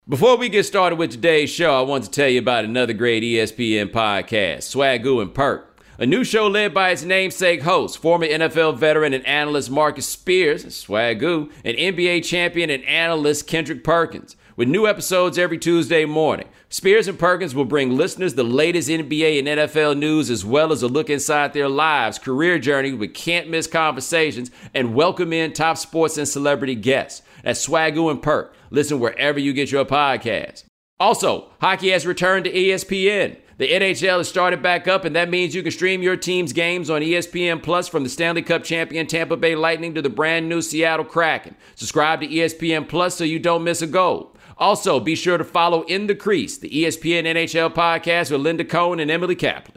Before we get started with today's show, I want to tell you about another great ESPN podcast, Swagoo and Perk. A new show led by its namesake host, former NFL veteran and analyst Marcus Spears, Swagoo, and NBA champion and analyst Kendrick Perkins. With new episodes every Tuesday morning, Spears and Perkins will bring listeners the latest NBA and NFL news, as well as a look inside their lives, career journey with can't-miss conversations, and welcome in top sports and celebrity guests. That's Swagoo and Perk. Listen wherever you get your podcast. Also, hockey has returned to ESPN. The NHL has started back up, and that means you can stream your team's games on ESPN Plus, from the Stanley Cup champion Tampa Bay Lightning to the brand new Seattle Kraken. Subscribe to ESPN Plus so you don't miss a goal. Also, be sure to follow In the Crease, the ESPN NHL podcast with Linda Cohn and Emily Kaplan.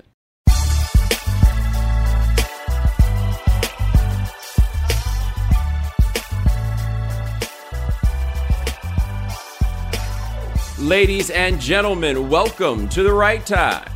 Ladies and gentlemen, welcome to The Right Time.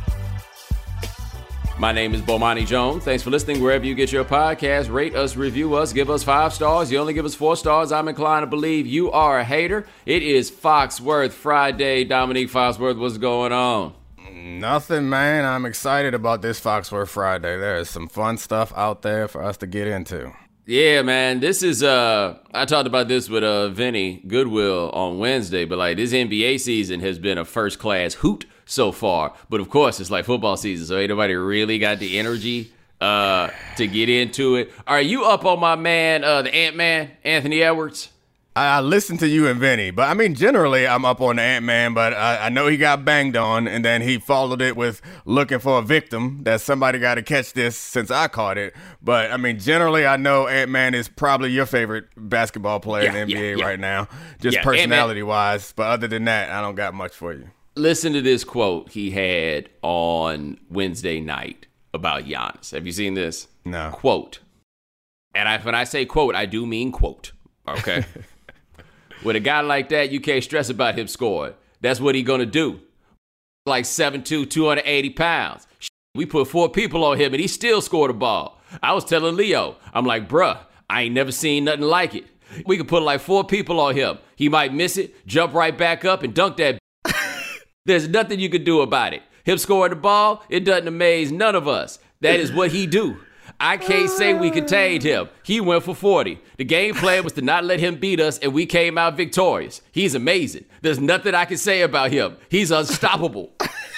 My name is Bomani Jones. Thanks for listening wherever you get your podcast. Rate us, review us, give us 5 stars. You only give us 4 stars, I'm inclined to believe you are a hater. It is Foxworth Friday. Dominique Foxworth, what's going on? Nothing, man. I'm excited about this Foxworth Friday. There is some fun stuff out there for us to get into. Yeah, man, this is, I talked about this with Vinny Goodwill on Wednesday, but like this NBA season has been a first class hoot so far. But of course, it's like football season, so ain't nobody really got the energy to get into it. Are you up on my man, the Ant-Man, Anthony Edwards? I listened to you and Vinny, but I mean, generally, I'm up on the Ant-Man, but I know he got banged on, and then he followed it with looking for a victim, that somebody got to catch this since I caught it. But I mean, generally, I know Ant-Man is probably your favorite basketball player in the NBA right now, just personality-wise. But other than that, I don't got much for you. Listen to this quote he had on Wednesday night about Giannis. Have you seen this? No. Quote. And when I say quote, I do mean quote. Okay? With a guy like that, you can't stress about him scoring. That's what he gonna do. Like 7'2", 280 pounds. We put 4 people on him, and he still scored a ball. I was telling Leo, I'm like, bruh, I ain't never seen nothing like it. We could put like 4 people on him. He might miss it, jump right back up, and dunk that. There's nothing you could do about it. Him scoring the ball, it doesn't amaze none of us. That is what he do. I can't say we contained him. He went for 40. The game plan was to not let him beat us, and we came out victorious. He's amazing. There's nothing I can say about him. He's unstoppable.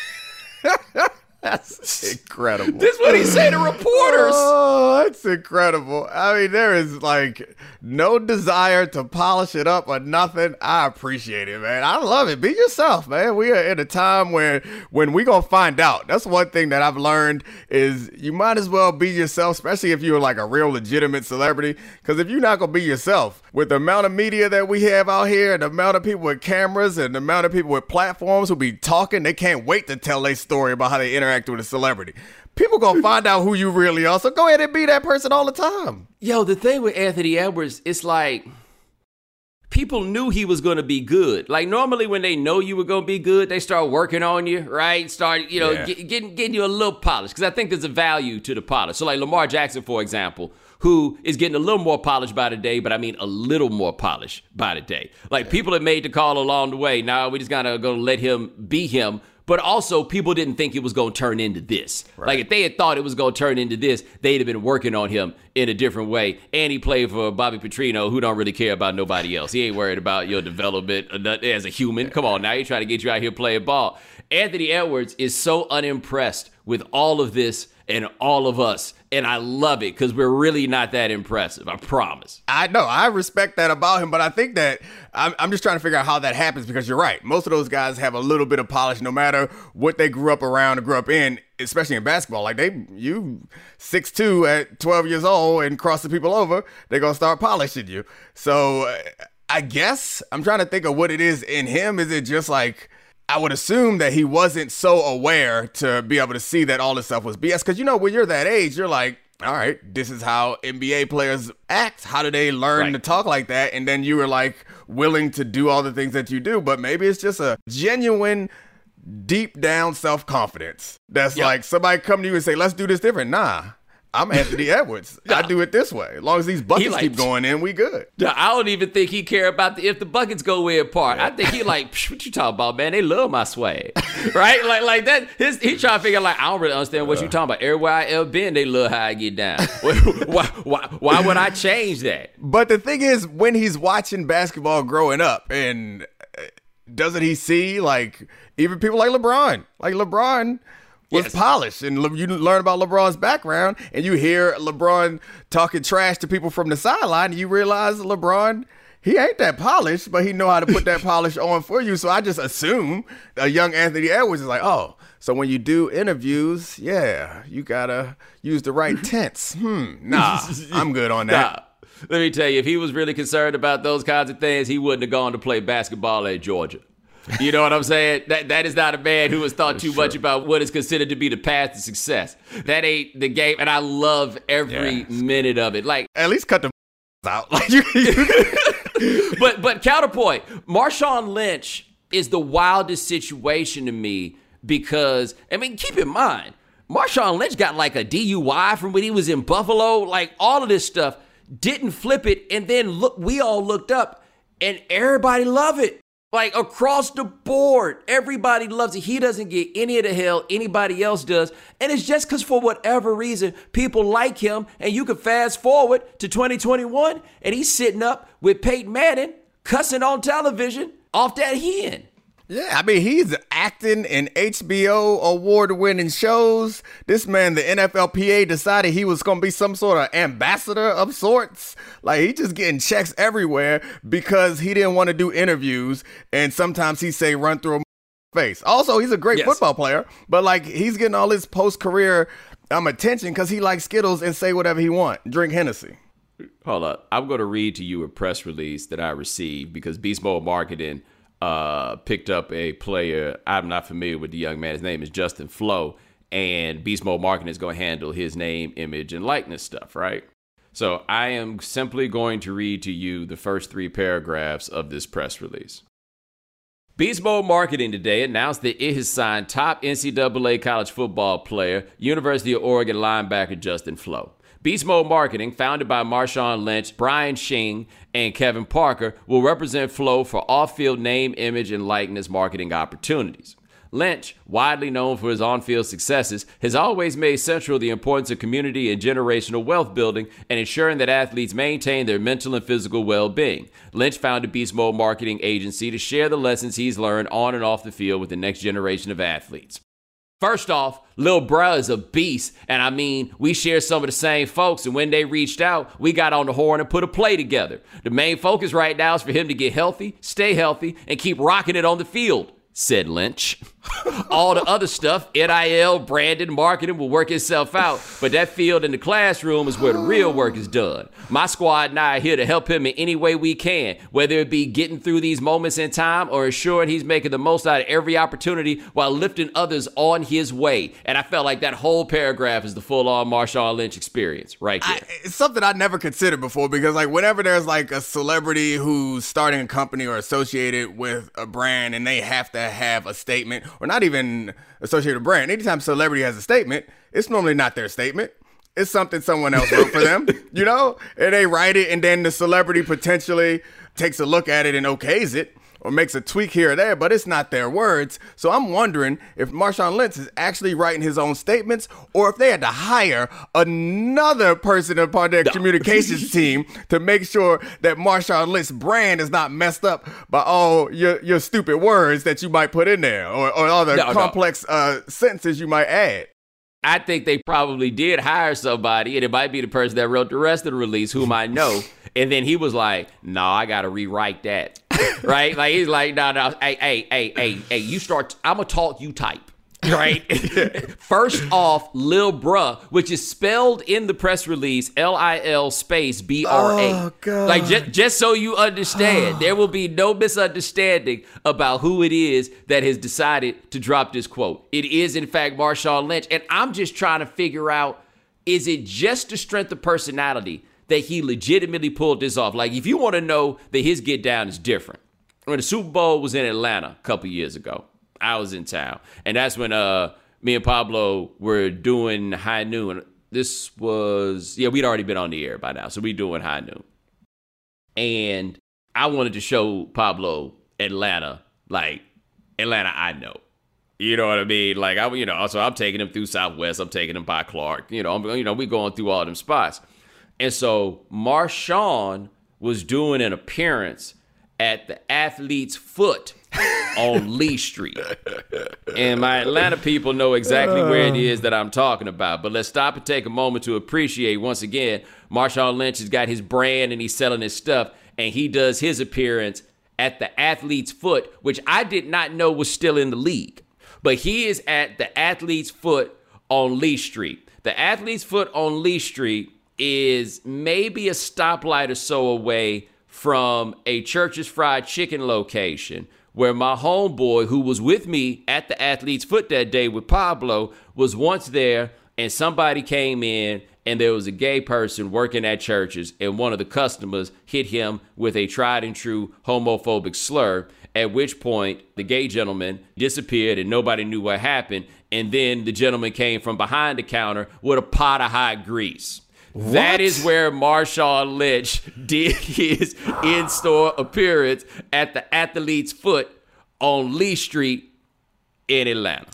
That's incredible. This is what he said to reporters. Oh, that's incredible. I mean, there is like no desire to polish it up or nothing. I appreciate it, man. I love it. Be yourself, man. We are in a time when we gonna find out. That's one thing that I've learned is you might as well be yourself, especially if you're like a real legitimate celebrity. Because if you're not gonna be yourself, with the amount of media that we have out here, and the amount of people with cameras, and the amount of people with platforms who be talking, they can't wait to tell their story about how they interact with a celebrity. People gonna find out who you really are, so go ahead and be that person all the time. Yo, the thing with Anthony Edwards, it's like people knew he was gonna be good. Like normally when they know you were gonna be good, they start working on you, right? Start, getting you a little polish, because I think there's a value to the polish. So like Lamar Jackson, for example, who is getting a little more polished by the day, but I mean a little more polished by the day. Like people have made the call along the way. Now we just gotta go let him be him. But also, people didn't think it was going to turn into this. Right. Like, if they had thought it was going to turn into this, they'd have been working on him in a different way. And he played for Bobby Petrino, who don't really care about nobody else. He ain't worried about your development as a human. Come on, now he's trying to get you out here playing ball. Anthony Edwards is so unimpressed with all of this and all of us. And I love it because we're really not that impressive. I promise. I know. I respect that about him. But I think that I'm just trying to figure out how that happens, because you're right. Most of those guys have a little bit of polish no matter what they grew up around or grew up in, especially in basketball. Like you 6'2" at 12 years old and cross the people over, they're going to start polishing you. So I guess I'm trying to think of what it is in him. Is it just like, I would assume that he wasn't so aware to be able to see that all this stuff was BS. Because, when you're that age, you're like, all right, this is how NBA players act. How do they learn to talk like that? And then you were like willing to do all the things that you do. But maybe it's just a genuine, deep down self-confidence. That's like somebody come to you and say, let's do this different. Nah, I'm Anthony Edwards. I do it this way. As long as these buckets keep going in, we good. I don't even think he care about if the buckets go in part. I think he like, what you talking about, man? They love my swag, right? Like that. He trying to figure out, like, I don't really understand what you talking about. Everywhere I ever been, they love how I get down. Why would I change that? But the thing is, when he's watching basketball growing up, and doesn't he see, like, even people like LeBron? Like, LeBron was polished, and you learn about LeBron's background, and you hear LeBron talking trash to people from the sideline, and you realize LeBron, he ain't that polished, but he know how to put that polish on for you. So I just assume a young Anthony Edwards is like, oh, so when you do interviews, you gotta use the right tense. Nah, I'm good on that. Let me tell you, if he was really concerned about those kinds of things, he wouldn't have gone to play basketball at Georgia. You know what I'm saying? That is not a man who has thought too much about what is considered to be the path to success. That ain't the game, and I love every minute of it. Like, at least cut the out. Like, but counterpoint, Marshawn Lynch is the wildest situation to me because, I mean, keep in mind, Marshawn Lynch got like a DUI from when he was in Buffalo. Like, all of this stuff, didn't flip it, and then look, we all looked up, and everybody loved it. Like, across the board, everybody loves it. He doesn't get any of the hell anybody else does. And it's just because for whatever reason, people like him. And you can fast forward to 2021, and he's sitting up with Peyton Manning cussing on television off that hen. Yeah, I mean, he's acting in HBO award-winning shows. This man, the NFLPA, decided he was going to be some sort of ambassador of sorts. Like, he just getting checks everywhere because he didn't want to do interviews, and sometimes he say run through a face. Also, he's a great football player, but, like, he's getting all his post-career attention because he likes Skittles and say whatever he want. Drink Hennessy. Hold up. I'm going to read to you a press release that I received because Beast Mode Marketing picked up a player. I'm not familiar with the young man. His name is Justin Flo, and Beast Mode Marketing is going to handle his name, image, and likeness stuff, right? So I am simply going to read to you the first 3 paragraphs of this press release. Beast Mode Marketing today announced that it has signed top NCAA college football player, University of Oregon linebacker Justin Flo. Beast Mode Marketing, founded by Marshawn Lynch, Brian Shing, and Kevin Parker, will represent Flo for off-field name, image, and likeness marketing opportunities. Lynch, widely known for his on-field successes, has always made central the importance of community and generational wealth building and ensuring that athletes maintain their mental and physical well-being. Lynch founded Beast Mode Marketing Agency to share the lessons he's learned on and off the field with the next generation of athletes. First off, Lil Bruh is a beast, and I mean, we share some of the same folks, and when they reached out, we got on the horn and put a play together. The main focus right now is for him to get healthy, stay healthy, and keep rocking it on the field, said Lynch. All the other stuff, NIL, branding, marketing, will work itself out, but that field in the classroom is where the real work is done. My squad and I are here to help him in any way we can, whether it be getting through these moments in time or ensuring he's making the most out of every opportunity while lifting others on his way. And I felt like that whole paragraph is the full-on Marshawn Lynch experience right there. It's something I never considered before because, like, whenever there's, like, a celebrity who's starting a company or associated with a brand and they have to have a statement, or not even associated with a brand, anytime a celebrity has a statement, it's normally not their statement. It's something someone else wrote for them, you know? And they write it, and then the celebrity potentially takes a look at it and okays it or makes a tweak here or there, but it's not their words. So I'm wondering if Marshawn Lynch is actually writing his own statements or if they had to hire another person as part of their communications team to make sure that Marshawn Lynch's brand is not messed up by all your stupid words that you might put in there or all the complex sentences you might add. I think they probably did hire somebody, and it might be the person that wrote the rest of the release, whom I know. And then he was like, no, I got to rewrite that. Right? Like, he's like, no, hey, you start, I'm going to talk, you type. Right? First off, Lil Bruh, which is spelled in the press release, Lil space BRA. Oh, God. Like, just so you understand, there will be no misunderstanding about who it is that has decided to drop this quote. It is, in fact, Marshawn Lynch. And I'm just trying to figure out, is it just the strength of personality that he legitimately pulled this off? Like, if you want to know that his get down is different. When the Super Bowl was in Atlanta a couple years ago, I was in town. And that's when me and Pablo were doing High Noon. we'd already been on the air by now, so we doing High Noon. And I wanted to show Pablo Atlanta I know. You know what I mean? Like, so I'm taking him through Southwest. I'm taking him by Clark. We going through all them spots. And so Marshawn was doing an appearance at the Athlete's Foot on Lee Street. And my Atlanta people know exactly where it is that I'm talking about. But let's stop and take a moment to appreciate, once again, Marshawn Lynch has got his brand and he's selling his stuff. And he does his appearance at the Athlete's Foot, which I did not know was still in the league. But he is at the Athlete's Foot on Lee Street. The Athlete's Foot on Lee Street is maybe a stoplight or so away from a Church's Fried Chicken location where my homeboy, who was with me at the Athlete's Foot that day with Pablo, was once there, and somebody came in and there was a gay person working at Church's, and one of the customers hit him with a tried and true homophobic slur, at which point the gay gentleman disappeared and nobody knew what happened. And then the gentleman came from behind the counter with a pot of hot grease. What? That is where Marshawn Lynch did his in-store appearance at the Athlete's Foot on Lee Street in Atlanta.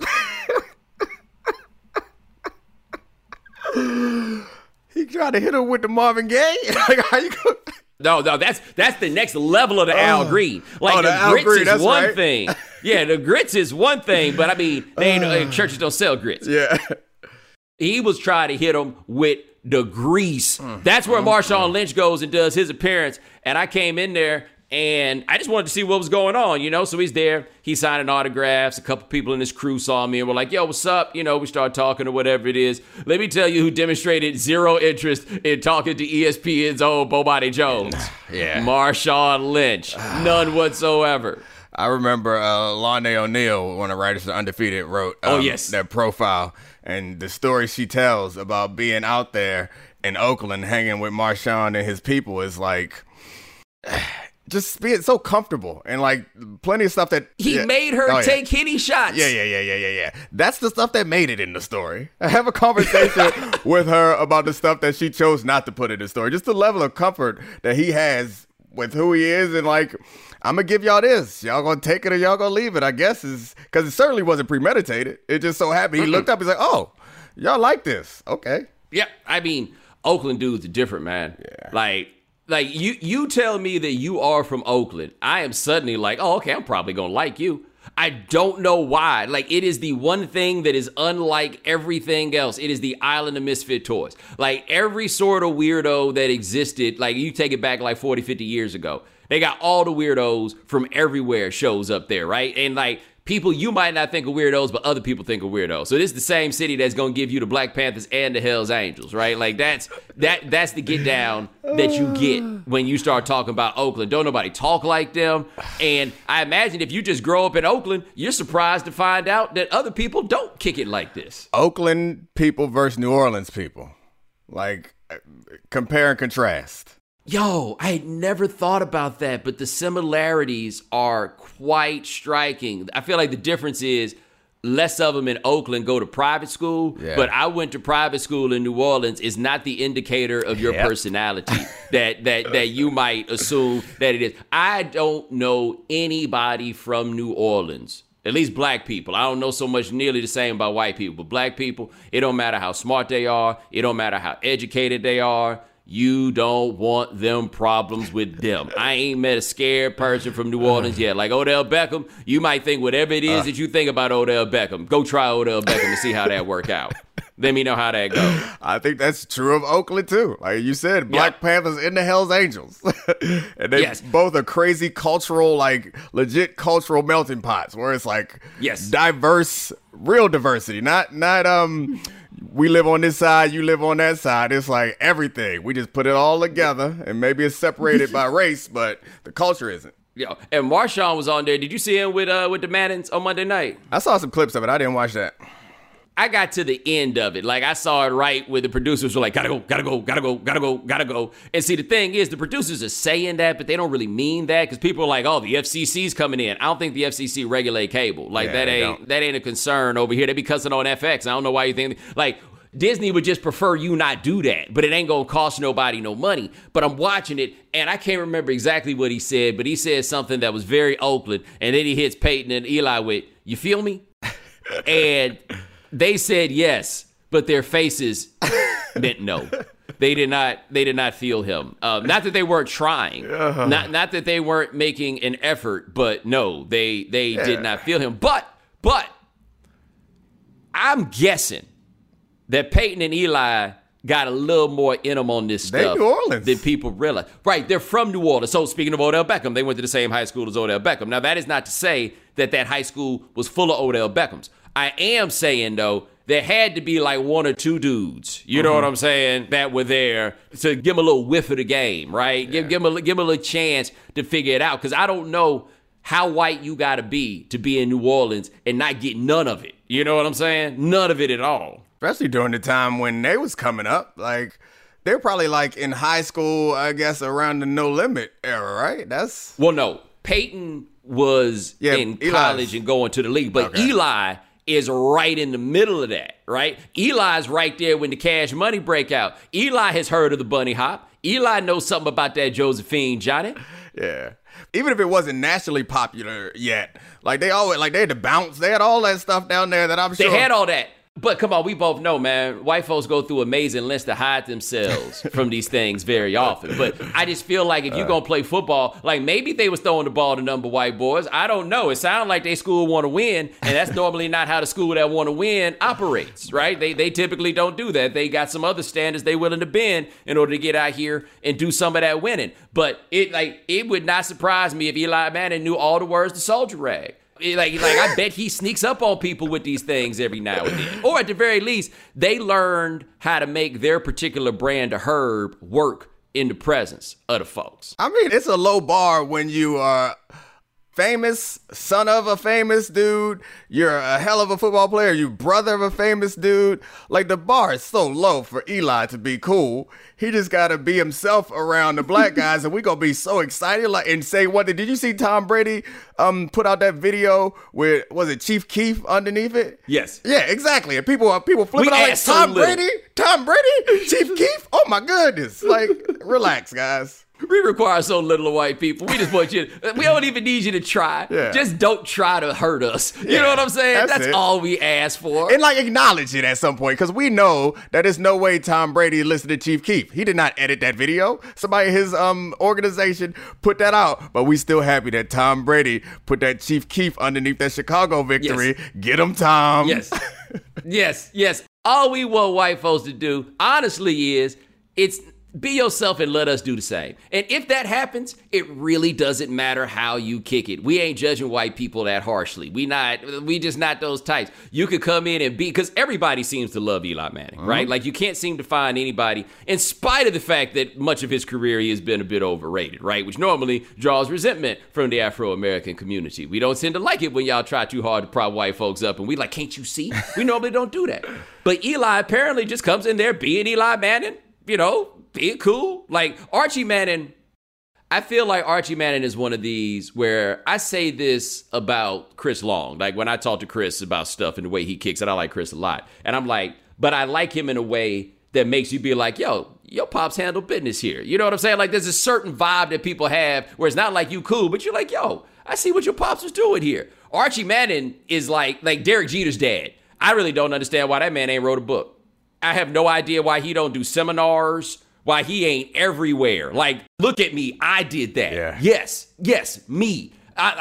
He tried to hit him with the Marvin Gaye? Like, how you go? No, that's the next level of the Al Green. Like, the Al grits Green, is one right. thing. Yeah, the grits is one thing, but I mean, churches don't sell grits. Yeah. He was trying to hit him with the grease. That's where Marshawn Lynch goes and does his appearance. And I came in there and I just wanted to see what was going on, So he's there. He's signing autographs. A couple people in his crew saw me and were like, yo, what's up? We started talking or whatever it is. Let me tell you who demonstrated zero interest in talking to ESPN's own Bomani Jones. Yeah. Marshawn Lynch. None whatsoever. I remember Lonnie O'Neal, one of the writers of Undefeated, wrote that profile. And the story she tells about being out there in Oakland hanging with Marshawn and his people is like just being so comfortable and like plenty of stuff that he made her take hitty shots. Yeah. That's the stuff that made it in the story. I have a conversation with her about the stuff that she chose not to put in the story. Just the level of comfort that he has with who he is, and like, I'm gonna give y'all this. Y'all gonna take it or y'all gonna leave it, I guess, is because it certainly wasn't premeditated. It just so happened. He looked up, he's like, oh, y'all like this. Okay. Yeah, I mean, Oakland dudes are different, man. Yeah. Like you tell me that you are from Oakland, I am suddenly like, oh, okay, I'm probably gonna like you. I don't know why. Like, it is the one thing that is unlike everything else. It is the island of misfit toys. Like, every sort of weirdo that existed, like, you take it back like 40, 50 years ago. They got all the weirdos from everywhere shows up there, right? And, like, people you might not think of weirdos, but other people think of weirdos. So this is the same city that's going to give you the Black Panthers and the Hells Angels, right? Like, that's the get down that you get when you start talking about Oakland. Don't nobody talk like them. And I imagine if you just grow up in Oakland, you're surprised to find out that other people don't kick it like this. Oakland people versus New Orleans people. Like, compare and contrast. Yo, I had never thought about that, but the similarities are quite striking. I feel like the difference is less of them in Oakland go to private school, but I went to private school in New Orleans is not the indicator of your personality that you might assume that it is. I don't know anybody from New Orleans, at least black people. I don't know so much nearly the same about white people, but black people, it don't matter how smart they are. It don't matter how educated they are. You don't want them problems with them. I ain't met a scared person from New Orleans yet. Like Odell Beckham, you might think whatever it is that you think about Odell Beckham, go try Odell Beckham and see how that work out. Let me know how that goes. I think that's true of Oakland, too. Like you said, Black Panthers and the Hells Angels. And they both are crazy cultural, like legit cultural melting pots where it's like diverse, real diversity. Not we live on this side, you live on that side. It's like everything. We just put it all together, and maybe it's separated by race, but the culture isn't. Yeah, and Marshawn was on there. Did you see him with the Mannings on Monday night? I saw some clips of it. I didn't watch that. I got to the end of it. Like, I saw it right where the producers were like, gotta go. And see, the thing is, the producers are saying that, but they don't really mean that because people are like, oh, the FCC's coming in. I don't think the FCC regulate cable. Like, that ain't a concern over here. They be cussing on FX. I don't know why you think, like, Disney would just prefer you not do that, but it ain't gonna cost nobody no money. But I'm watching it, and I can't remember exactly what he said, but he said something that was very Oakland, and then he hits Peyton and Eli with, "You feel me?" And they said yes, but their faces meant no. They did not feel him. Not that they weren't trying, not that they weren't making an effort, but no, they did not feel him. But I'm guessing that Peyton and Eli got a little more in them on this stuff New Orleans than people realize. Right, they're from New Orleans. So speaking of Odell Beckham, they went to the same high school as Odell Beckham. Now, that is not to say that high school was full of Odell Beckhams. I am saying, though, there had to be like one or two dudes, you know what I'm saying, that were there to give them a little whiff of the game, right? Yeah. Give them a little chance to figure it out. Because I don't know how white you got to be in New Orleans and not get none of it. You know what I'm saying? None of it at all. Especially during the time when they was coming up. Like, they're probably like in high school, I guess, around the No Limit era, right? Well, no. Peyton was in college and going to the league. But Eli is right in the middle of that, right? Eli's right there when the Cash Money break out. Eli has heard of the bunny hop. Eli knows something about that Josephine, Johnny. Yeah. Even if it wasn't nationally popular yet, like they had to bounce. They had all that stuff down there that I'm sure. They had all that. But come on, we both know, man, white folks go through amazing lengths to hide themselves from these things very often. But I just feel like if you're going to play football, like maybe they was throwing the ball to number white boys. I don't know. It sounded like they school want to win, and that's normally not how the school that want to win operates, right? They typically don't do that. They got some other standards they willing to bend in order to get out here and do some of that winning. But it would not surprise me if Eli Manning knew all the words to Soldier Rag. I bet he sneaks up on people with these things every now and then. Or at the very least, they learned how to make their particular brand of herb work in the presence of the folks. I mean, it's a low bar when you are famous, son of a famous dude, you're a hell of a football player, you brother of a famous dude. Like, the bar is so low for Eli to be cool. He just got to be himself around the black guys, and we going to be so excited and say what. Did you see Tom Brady put out that video with, was it Chief Keef underneath it? Yes. Yeah, exactly. And people flipping out like, Tom Brady, Chief Keef? Oh, my goodness. Like, relax, guys. We require so little of white people. We just want you we don't even need you to try. Yeah. Just don't try to hurt us. You know what I'm saying? That's all we ask for. And acknowledge it at some point, because we know that there's no way Tom Brady listened to Chief Keef. He did not edit that video. Somebody in his organization put that out. But we still happy that Tom Brady put that Chief Keef underneath that Chicago victory. Yes. Get him, Tom. Yes. Yes. All we want white folks to do, honestly, is be yourself and let us do the same. And if that happens, it really doesn't matter how you kick it. We ain't judging white people that harshly. We just not those types. You could come in and because everybody seems to love Eli Manning, right? Like, you can't seem to find anybody, in spite of the fact that much of his career he has been a bit overrated, right? Which normally draws resentment from the Afro-American community. We don't tend to like it when y'all try too hard to prop white folks up, and we like, can't you see? We normally don't do that. But Eli apparently just comes in there being Eli Manning, being cool. Like, Archie Manning, I feel like Archie Manning is one of these where I say this about Chris Long. Like, when I talk to Chris about stuff and the way he kicks it, I like Chris a lot. And I'm like, but I like him in a way that makes you be like, yo, your pops handle business here. You know what I'm saying? Like, there's a certain vibe that people have where it's not like you cool, but you're like, yo, I see what your pops was doing here. Archie Manning is like Derek Jeter's dad. I really don't understand why that man ain't wrote a book. I have no idea why he don't do seminars, why he ain't everywhere. Like, look at me. I did that. Yeah. Yes, me.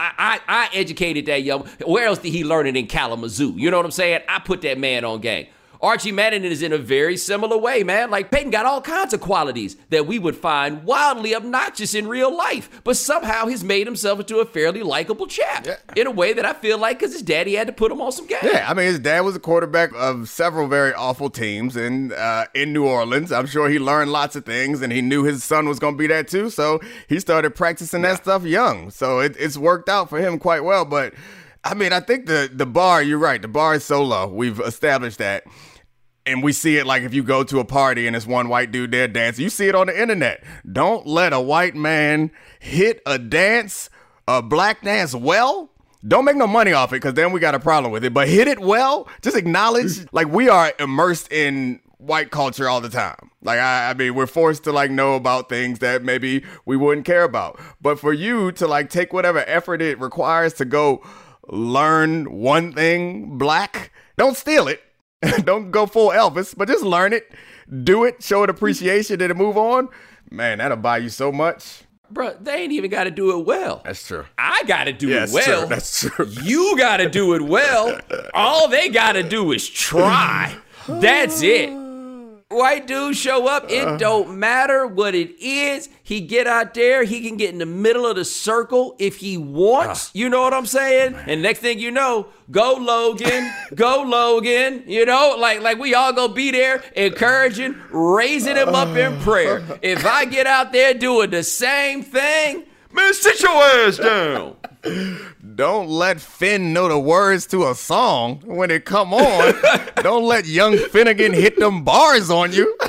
I educated that young. Where else did he learn it in Kalamazoo? You know what I'm saying? I put that man on game. Archie Manning is in a very similar way, man. Like, Peyton got all kinds of qualities that we would find wildly obnoxious in real life, but somehow he's made himself into a fairly likable chap in a way that I feel like because his daddy had to put him on some game. Yeah, I mean, his dad was a quarterback of several very awful teams in New Orleans. I'm sure he learned lots of things, and he knew his son was going to be that too, so he started practicing that stuff young. So it's worked out for him quite well, but I mean, I think the bar, you're right, the bar is so low. We've established that. And we see it like if you go to a party and there's one white dude there dancing. You see it on the internet. Don't let a white man hit a black dance well Don't make no money off it, because then we got a problem with it. But hit it well. Just acknowledge, like, we are immersed in white culture all the time. Like, I mean, we're forced to, like, know about things that maybe we wouldn't care about. But for you to, like, take whatever effort it requires to go learn one thing black, don't steal it. Don't go full Elvis, but just learn it, do it, show it appreciation, and move on. Man, that'll buy you so much. Bro, they ain't even got to do it well. That's true. I got to do it well. True. That's true. You got to do it well. All they got to do is try. That's it. White dude show up, it don't matter what it is. He get out there, he can get in the middle of the circle if he wants. You know what I'm saying? And next thing you know, go Logan, go Logan. You know, like we all gonna be there encouraging, raising him up in prayer. If I get out there doing the same thing, man, sit your ass down. Don't let Finn know the words to a song when it come on. Don't let young Finnegan hit them bars on you.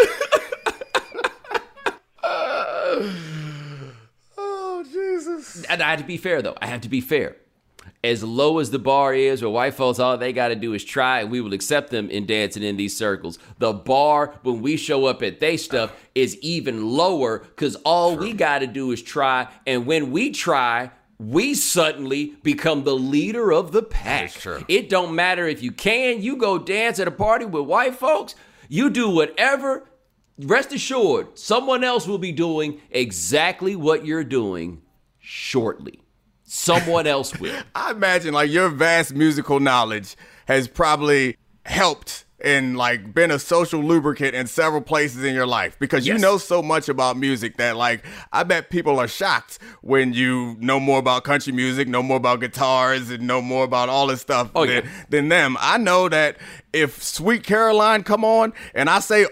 Oh, Jesus. And I have to be fair, though. I have to be fair. As low as the bar is, where white folks, all they got to do is try, and we will accept them in dancing in these circles. The bar, when we show up at they stuff, is even lower, because all we got to do is try. And when we try, we suddenly become the leader of the pack. It don't matter if you can. You go dance at a party with white folks. You do whatever. Rest assured, someone else will be doing exactly what you're doing shortly. Someone else will. I imagine, like, your vast musical knowledge has probably helped and, like, been a social lubricant in several places in your life, because you know so much about music that, like, I bet people are shocked when you know more about country music, know more about guitars, and know more about all this stuff than them. I know that if Sweet Caroline come on and I say,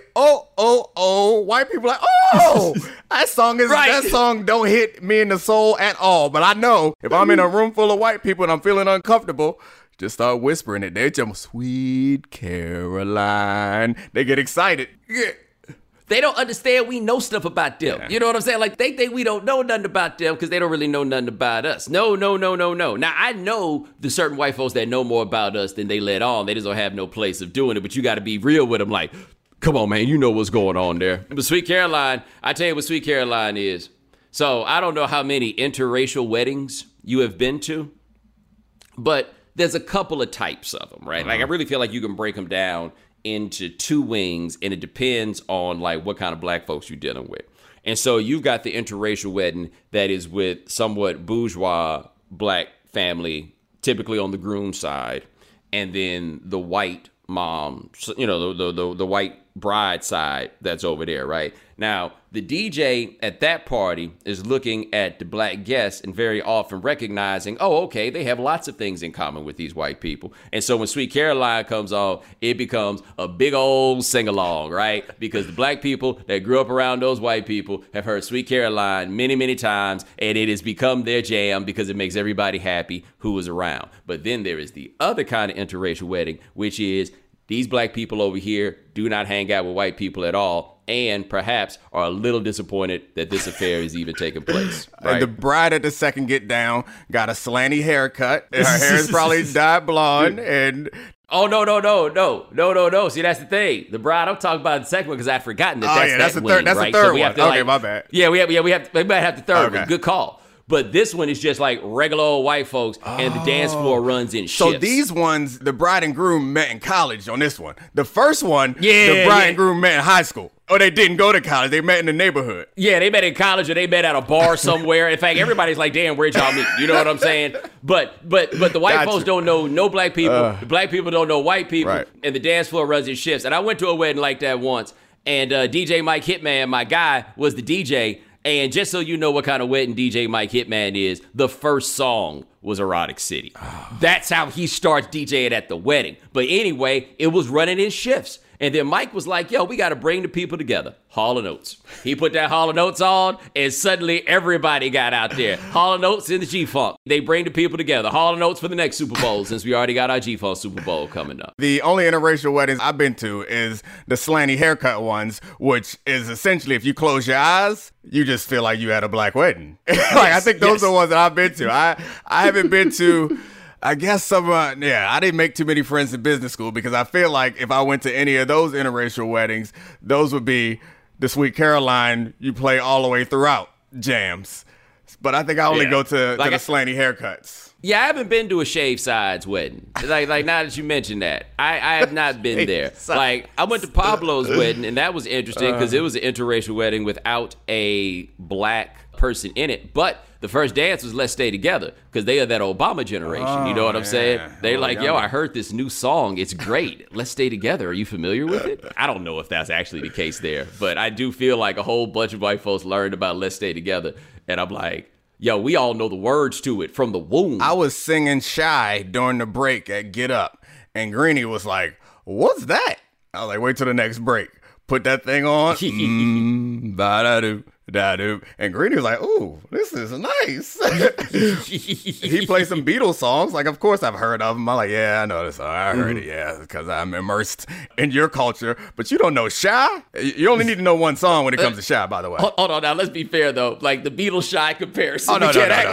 oh, white people are like, oh, that song don't hit me in the soul at all. But I know if I'm in a room full of white people and I'm feeling uncomfortable, just start whispering it. They jump, Sweet Caroline. They get excited. Yeah. They don't understand we know stuff about them. Yeah. You know what I'm saying? Like, they think we don't know nothing about them because they don't really know nothing about us. No. Now, I know the certain white folks that know more about us than they let on. They just don't have no place of doing it. But you got to be real with them. Like, come on, man. You know what's going on there. But Sweet Caroline, I tell you what Sweet Caroline is. So I don't know how many interracial weddings you have been to, but there's a couple of types of them, right? Like, I really feel like you can break them down into two wings, and it depends on, like, what kind of black folks you're dealing with. And so you've got the interracial wedding that is with somewhat bourgeois black family, typically on the groom's side, and then the white mom, you know, the white bride side that's over there, right? Now, the DJ at that party is looking at the black guests and very often recognizing, oh, okay, they have lots of things in common with these white people. And so when Sweet Caroline comes on, it becomes a big old sing-along, right? Because the black people that grew up around those white people have heard Sweet Caroline many, many times, and it has become their jam because it makes everybody happy who is around. But then there is the other kind of interracial wedding, which is these black people over here do not hang out with white people at all, and perhaps are a little disappointed that this affair is even taking place. Right? And the bride at the second get down got a slanty haircut. Her hair is probably dyed blonde. And oh, no. See, that's the thing. The bride, I'm talking about the second one because I'd forgotten that that's the third. That's the third one. Okay, my bad. Yeah, we might have the third one. Good call. But this one is just like regular old white folks, and the dance floor runs in shifts. So these ones, the bride and groom met in college on this one. The first one, the bride and groom met in high school. Or they didn't go to college. They met in the neighborhood. Yeah, they met in college or they met at a bar somewhere. In fact, everybody's like, damn, where'd y'all meet? You know what I'm saying? But the white folks don't know no black people. The black people don't know white people. Right. And the dance floor runs in shifts. And I went to a wedding like that once. And DJ Mike Hitman, my guy, was the DJ. And just so you know what kind of wedding DJ Mike Hitman is, the first song was Erotic City. That's how he starts DJing at the wedding. But anyway, it was running in shifts. And then Mike was like, yo, we got to bring the people together. Hall & Oates. He put that Hall & Oates on, and suddenly everybody got out there. Hall & Oates in the G-Funk. They bring the people together. Hall & Oates for the next Super Bowl, since we already got our G-Funk Super Bowl coming up. The only interracial weddings I've been to is the slanty haircut ones, which is essentially, if you close your eyes, you just feel like you had a black wedding. I think those are the ones that I've been to. I haven't been to I guess I didn't make too many friends in business school because I feel like if I went to any of those interracial weddings, those would be the Sweet Caroline you play all the way throughout jams. But I think I only go to the slanty haircuts. Yeah, I haven't been to a Shave Sides wedding. Like now that you mentioned that, I have not been there. Like I went to Pablo's wedding, and that was interesting because it was an interracial wedding without a black person in it. But the first dance was "Let's Stay Together" because they are that Obama generation. You know what I'm saying? They're like, yo, I heard this new song. It's great. Let's stay together. Are you familiar with it? I don't know if that's actually the case there, but I do feel like a whole bunch of white folks learned about "Let's Stay Together," and I'm like, yo, we all know the words to it from the womb. I was singing Shy during the break at Get Up, and Greenie was like, what's that? I was like, wait till the next break. Put that thing on. Ba-da-doo, da-doo. And Greenie was like, ooh, this is nice. He played some Beatles songs. Like, of course I've heard of them. I'm like, yeah, I know this song. I heard it, yeah, because I'm immersed in your culture. But you don't know Shy? You only need to know one song when it comes to Shy, by the way. Hold on now. Let's be fair, though. Like, the Beatles Shy comparison. Oh, no.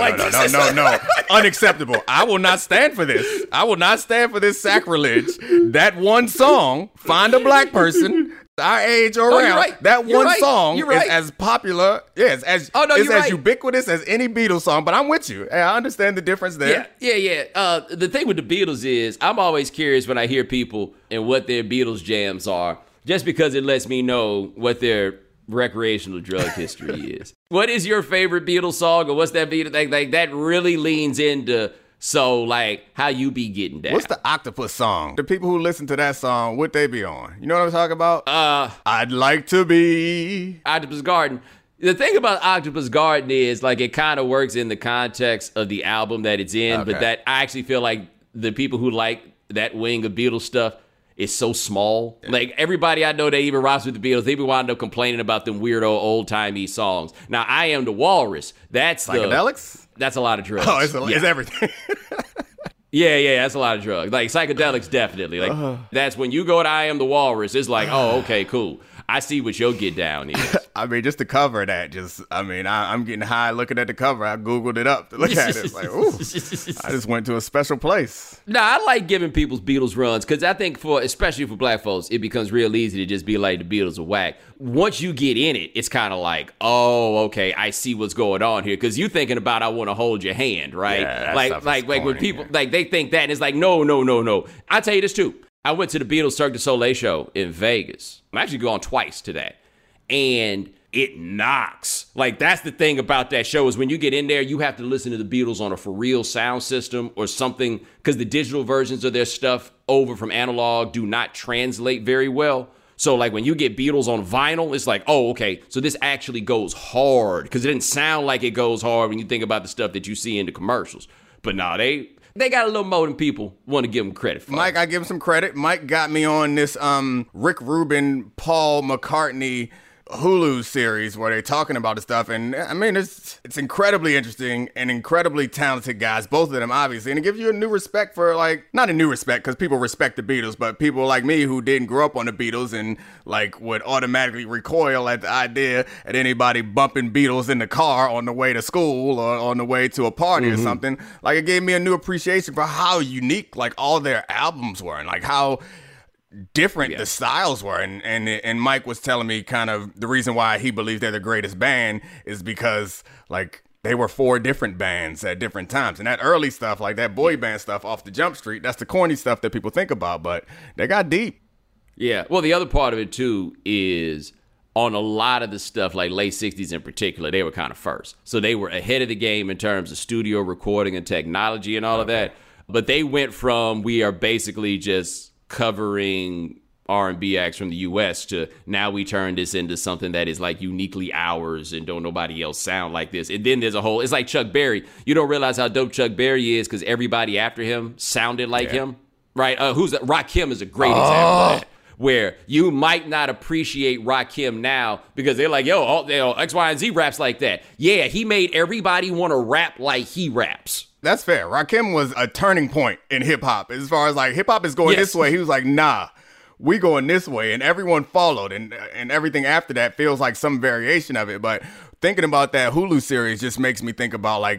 Unacceptable. I will not stand for this. I will not stand for this sacrilege. That one song, Find a Black Person, our age or around, right. That You're one right. song You're right. is as popular, as as ubiquitous as any Beatles song, but I'm with you. Hey, I understand the difference there. Yeah. The thing with the Beatles is I'm always curious when I hear people and what their Beatles jams are, just because it lets me know what their recreational drug history is. What is your favorite Beatles song, or what's that Beatles, like that really leans into how you be getting down? What's the Octopus song? The people who listen to that song, what they be on? You know what I'm talking about? I'd like to be Octopus Garden. The thing about Octopus Garden is, like, it kind of works in the context of the album that it's in, but that I actually feel like the people who like that wing of Beatles stuff is so small. Yeah. Like, everybody I know that even rocks with the Beatles, they be wound up complaining about them weirdo old-timey songs. Now, I Am the Walrus. That's psychedelics? That's a lot of drugs. Oh, it's everything. Yeah, that's a lot of drugs. Like, psychedelics, definitely. Like, that's when you go to I Am the Walrus, it's like, oh, okay, cool. I see what your get down is. I mean, just to cover that, I'm getting high looking at the cover. I Googled it up to look at it. It's like, ooh, I just went to a special place. Nah, I like giving people's Beatles runs because I think especially for black folks, it becomes real easy to just be like, the Beatles are whack. Once you get in it, it's kind of like, oh, okay, I see what's going on here. Because you're thinking about, I want to hold your hand, right? Yeah, like when people, like, they think that, and it's like, no. I'll tell you this too. I went to the Beatles Cirque du Soleil show in Vegas. I'm actually going twice to that. And it knocks. Like, that's the thing about that show is when you get in there, you have to listen to the Beatles on a for real sound system or something, because the digital versions of their stuff over from analog do not translate very well. So, like, when you get Beatles on vinyl, it's like, oh, okay, so this actually goes hard, because it didn't sound like it goes hard when you think about the stuff that you see in the commercials. But nah, they got a little more than people want to give them credit for. Mike, I give him some credit. Mike got me on this Rick Rubin, Paul McCartney Hulu series where they're talking about the stuff, and I mean it's incredibly interesting and incredibly talented guys, both of them obviously, and it gives you a new respect for, like, not a new respect because people respect the Beatles, but people like me who didn't grow up on the Beatles and like would automatically recoil at the idea at anybody bumping Beatles in the car on the way to school or on the way to a party or something. Like, it gave me a new appreciation for how unique like all their albums were and like how different the styles were, and Mike was telling me kind of the reason why he believes they're the greatest band is because like they were 4 different bands at different times, and that early stuff, like that boy band stuff off the Jump Street, that's the corny stuff that people think about, but they got deep. Yeah, well, the other part of it too is on a lot of the stuff, like late 60s in particular, they were kind of first, so they were ahead of the game in terms of studio recording and technology and all of that. But they went from, we are basically just covering R&B acts from the U.S. to now we turn this into something that is like uniquely ours and don't nobody else sound like this. And then there's a whole, it's like Chuck Berry. You don't realize how dope Chuck Berry is because everybody after him sounded like him, right? Rakim is a great example of that, where you might not appreciate Rakim now because they're like, X, Y, and Z raps like that. Yeah, he made everybody want to rap like he raps. That's fair. Rakim was a turning point in hip-hop. As far as like hip-hop is going this way, he was like, nah, we going this way. And everyone followed. And everything after that feels like some variation of it. But thinking about that Hulu series just makes me think about like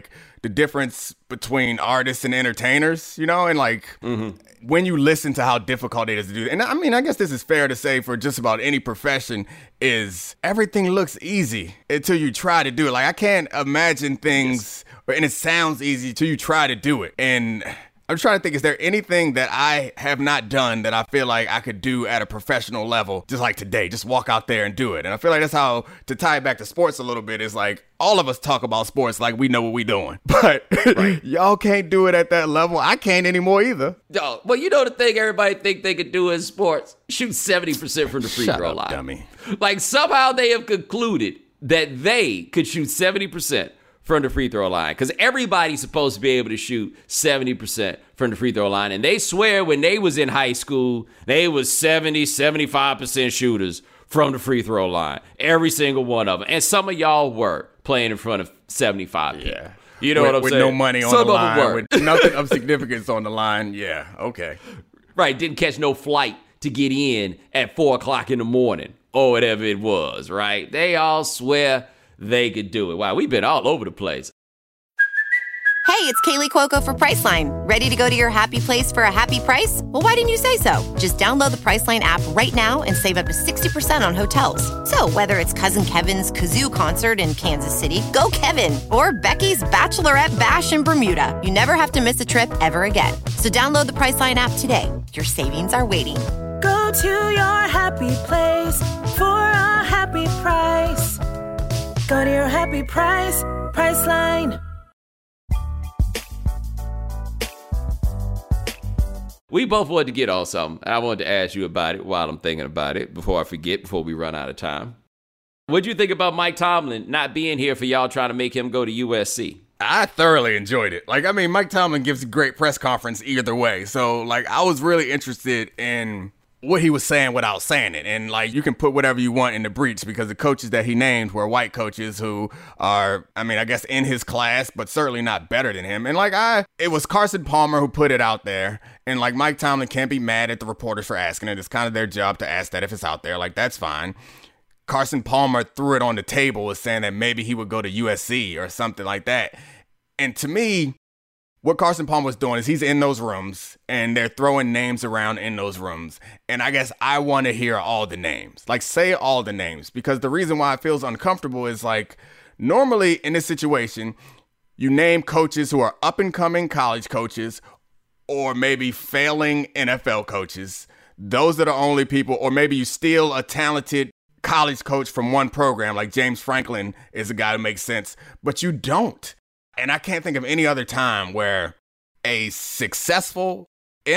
the difference between artists and entertainers, and like when you listen to how difficult it is to do. And I mean, I guess this is fair to say for just about any profession, is everything looks easy until you try to do it. Like I can't imagine things, and it sounds easy till you try to do it. And I'm trying to think, is there anything that I have not done that I feel like I could do at a professional level, just like today, just walk out there and do it? And I feel like that's how, to tie it back to sports a little bit, is like all of us talk about sports like we know what we doing. But y'all can't do it at that level. I can't anymore either. Oh, well, you know the thing everybody think they could do in sports? Shoot 70% from the free throw line. Dummy. Like somehow they have concluded that they could shoot 70% from the free throw line, because everybody's supposed to be able to shoot 70% from the free throw line. And they swear when they was in high school, they was 75% shooters from the free throw line. Every single one of them. And some of y'all were playing in front of 75 people. Yeah. You know what I'm with saying? With no money on some the of them line, were. with nothing of significance on the line. Yeah, okay. Right, didn't catch no flight to get in at 4 o'clock in the morning or whatever it was, right? They all swear they could do it. Wow, we've been all over the place. Hey, it's Kaylee Cuoco for Priceline. Ready to go to your happy place for a happy price? Well, why didn't you say so? Just download the Priceline app right now and save up to 60% on hotels. So whether it's Cousin Kevin's Kazoo Concert in Kansas City, go Kevin, or Becky's Bachelorette Bash in Bermuda, you never have to miss a trip ever again. So download the Priceline app today. Your savings are waiting. Go to your happy place for a happy price. Go to your happy price, Priceline. We both wanted to get on something. I wanted to ask you about it while I'm thinking about it before I forget, before we run out of time. What'd you think about Mike Tomlin not being here for y'all trying to make him go to USC? I thoroughly enjoyed it. Like, I mean, Mike Tomlin gives a great press conference either way. So, like, I was really interested in what he was saying without saying it. And, like, you can put whatever you want in the breach, because the coaches that he named were white coaches who are, I mean, I guess in his class, but certainly not better than him. And, like, it was Carson Palmer who put it out there. And, like, Mike Tomlin can't be mad at the reporters for asking it. It's kind of their job to ask that if it's out there. Like, that's fine. Carson Palmer threw it on the table as saying that maybe he would go to USC or something like that. And to me, what Carson Palmer was doing is he's in those rooms and they're throwing names around in those rooms. And I guess I want to hear all the names. Like, say all the names, because the reason why it feels uncomfortable is, like, normally in this situation, you name coaches who are up and coming college coaches or maybe failing NFL coaches. Those are the only people, or maybe you steal a talented college coach from one program, like James Franklin is a guy who makes sense, but you don't. And I can't think of any other time where a successful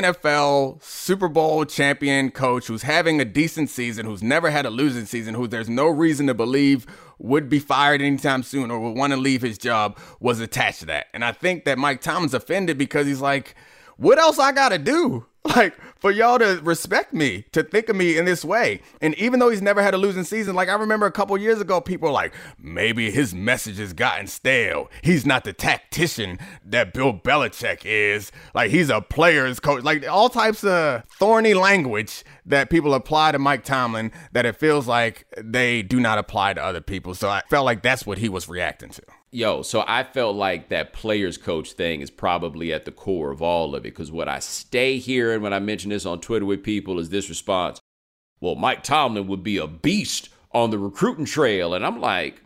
NFL Super Bowl champion coach who's having a decent season, who's never had a losing season, who there's no reason to believe would be fired anytime soon or would want to leave his job, was attached to that. And I think that Mike Tomlin's offended because he's like, what else I got to do? Like, for y'all to respect me, to think of me in this way. And even though he's never had a losing season, like, I remember a couple years ago, people were like, maybe his message has gotten stale. He's not the tactician that Bill Belichick is. Like, he's a player's coach. Like, all types of thorny language that people apply to Mike Tomlin that it feels like they do not apply to other people. So I felt like that's what he was reacting to. Yo, so I felt like that players coach thing is probably at the core of all of it, because what I stay hearing when I mention this on Twitter with people is this response: well, Mike Tomlin would be a beast on the recruiting trail. And I'm like,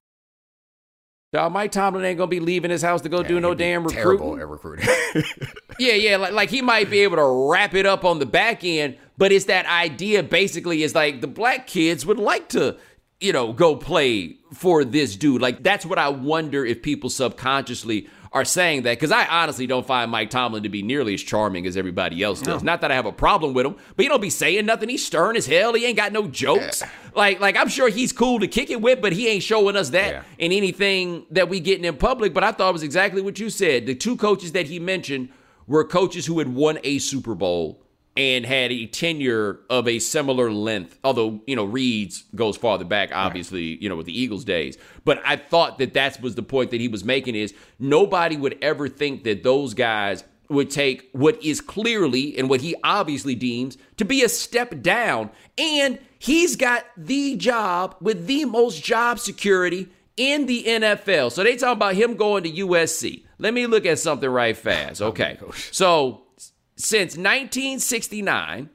dog, Mike Tomlin ain't gonna be leaving his house to go do no damn recruiting. Terrible at recruiting. Yeah, like he might be able to wrap it up on the back end, but it's that idea basically is like the black kids would like to, go play for this dude. Like, that's what I wonder if people subconsciously are saying that, because I honestly don't find Mike Tomlin to be nearly as charming as everybody else does. No. Not that I have a problem with him, but he don't be saying nothing. He's stern as hell. He ain't got no jokes. Yeah. Like I'm sure he's cool to kick it with, but he ain't showing us that in anything that we getting in public. But I thought it was exactly what you said. The two coaches that he mentioned were coaches who had won a Super Bowl and had a tenure of a similar length, although, Reed's goes farther back, obviously, with the Eagles days. But I thought that was the point that he was making, is nobody would ever think that those guys would take what is clearly and what he obviously deems to be a step down. And he's got the job with the most job security in the NFL. So they talk about him going to USC. Let me look at something right fast. Okay. So since 1969,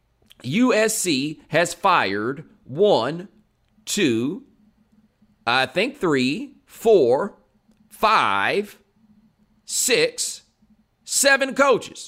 USC has fired 1, 2, I think 3, 4, 5, 6, 7 coaches.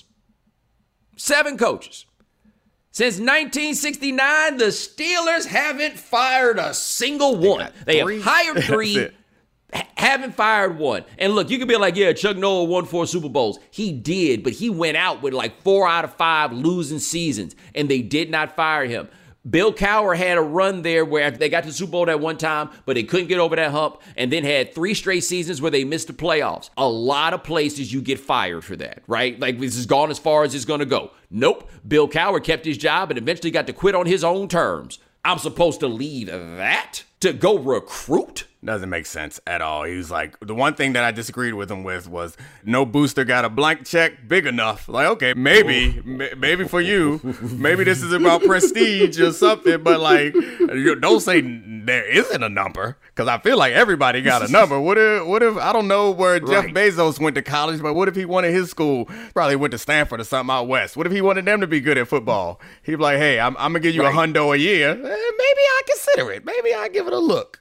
7 coaches. Since 1969, the Steelers haven't fired a single one. They have hired 3, haven't fired 1. And look, you could be like, yeah, Chuck Noll won 4 Super Bowls. He did, but he went out with like 4 out of 5 losing seasons, and they did not fire him. Bill Cowher had a run there where they got to the Super Bowl at one time, but they couldn't get over that hump, and then had 3 straight seasons where they missed the playoffs. A lot of places you get fired for that, right? Like, this has gone as far as it's going to go. Nope. Bill Cowher kept his job and eventually got to quit on his own terms. I'm supposed to leave that to go recruit? Doesn't make sense at all. He was like, the one thing that I disagreed with him with was no booster got a blank check big enough. Like, okay, maybe for you, maybe this is about prestige or something, but like, don't say there isn't a number, because I feel like everybody got a number. What if I don't know where Jeff Bezos went to college, but what if he wanted his school, probably went to Stanford or something out west? What if he wanted them to be good at football? He'd be like, hey, I'm going to give you $100 a year. Maybe I consider it. Maybe I give it a look.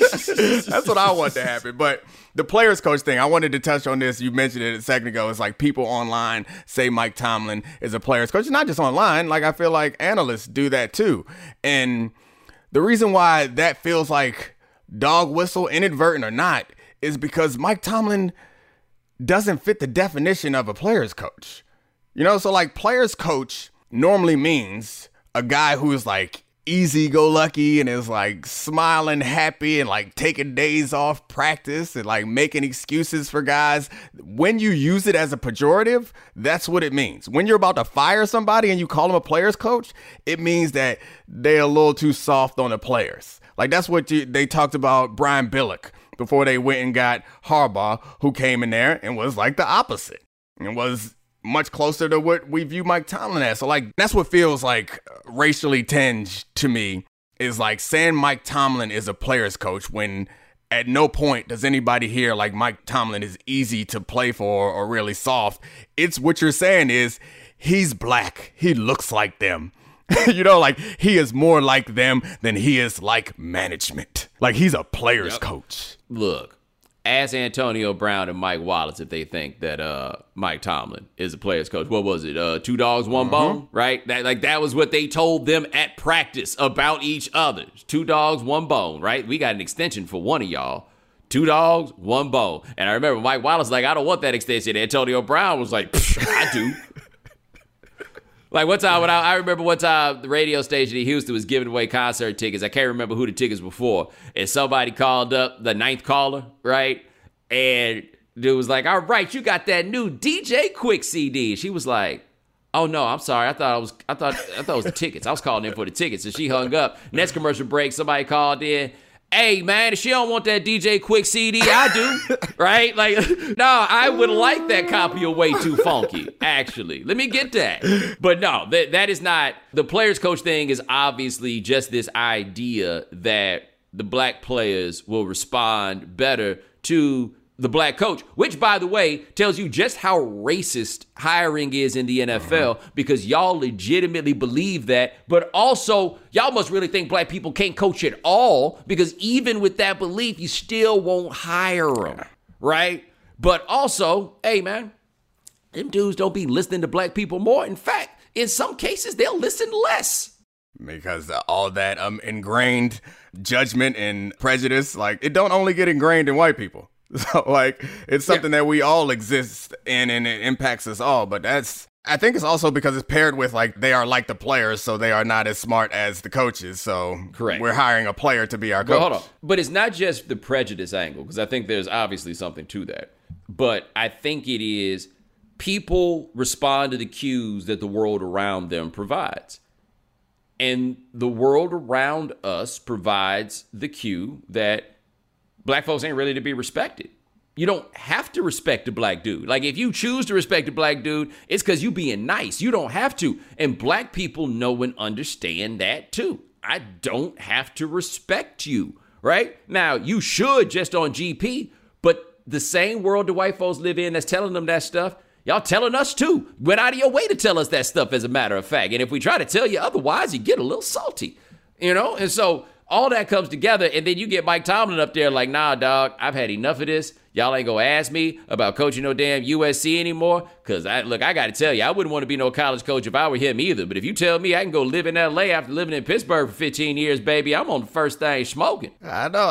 That's what I want to happen. But the players coach thing, I wanted to touch on this. You mentioned it a second ago. It's like people online say Mike Tomlin is a players coach. It's not just online. Like, I feel like analysts do that too. And the reason why that feels like dog whistle, inadvertent or not, is because Mike Tomlin doesn't fit the definition of a players coach. You know, so like players coach normally means a guy who's like easy-go-lucky and is like smiling, happy, and like taking days off practice and like making excuses for guys. When you use it as a pejorative, that's what it means. When you're about to fire somebody and you call them a players coach, it means that they're a little too soft on the players. Like, that's what they talked about Brian Billick before they went and got Harbaugh, who came in there and was like the opposite and was much closer to what we view Mike Tomlin as. So, like, that's what feels like racially tinged to me, is like saying Mike Tomlin is a player's coach when at no point does anybody hear like Mike Tomlin is easy to play for or really soft. It's what you're saying is he's black. He looks like them. You know, like, he is more like them than he is like management. Like, he's a player's coach. Look. Ask Antonio Brown and Mike Wallace if they think that Mike Tomlin is a player's coach. What was it? 2 dogs, 1 bone, right? That was what they told them at practice about each other. 2 dogs, 1 bone, right? We got an extension for one of y'all. 2 dogs, 1 bone. And I remember Mike Wallace was like, I don't want that extension. Antonio Brown was like, I do. Like, one time, I remember one time the radio station in Houston was giving away concert tickets. I can't remember who the tickets were for. And somebody called up, the 9th caller, right? And dude was like, all right, you got that new DJ Quick CD. She was like, oh no, I'm sorry. I thought it was the tickets. I was calling in for the tickets. And she hung up. Next commercial break, somebody called in. Hey, man, if she don't want that DJ Quick CD, I do, right? Like, no, I would like that copy of Way Too Funky, actually. Let me get that. But no, that is not, the players coach thing is obviously just this idea that the black players will respond better to the black coach, which, by the way, tells you just how racist hiring is in the NFL, because y'all legitimately believe that, but also y'all must really think black people can't coach at all, because even with that belief, you still won't hire them, right? But also, hey, man, them dudes don't be listening to black people more. In fact, in some cases, they'll listen less. Because all that ingrained judgment and prejudice, like, it don't only get ingrained in white people. So, like, it's something that we all exist in, and it impacts us all. But I think it's also because it's paired with, like, they are like the players, so they are not as smart as the coaches. So correct, we're hiring a player to be our coach. But hold on. But it's not just the prejudice angle, because I think there's obviously something to that. But I think it is people respond to the cues that the world around them provides. And the world around us provides the cue that black folks ain't really to be respected. You don't have to respect a black dude. Like, if you choose to respect a black dude, it's because you being nice. You don't have to. And black people know and understand that too. I don't have to respect you, right? Now, you should just on GP, but the same world the white folks live in that's telling them that stuff, y'all telling us too. Went out of your way to tell us that stuff, as a matter of fact. And if we try to tell you otherwise, you get a little salty, you know? And so all that comes together, and then you get Mike Tomlin up there like, nah, dog, I've had enough of this. Y'all ain't gonna ask me about coaching no damn USC anymore. Because, I got to tell you, I wouldn't want to be no college coach if I were him either. But if you tell me I can go live in L.A. after living in Pittsburgh for 15 years, baby, I'm on the first thing smoking. I know.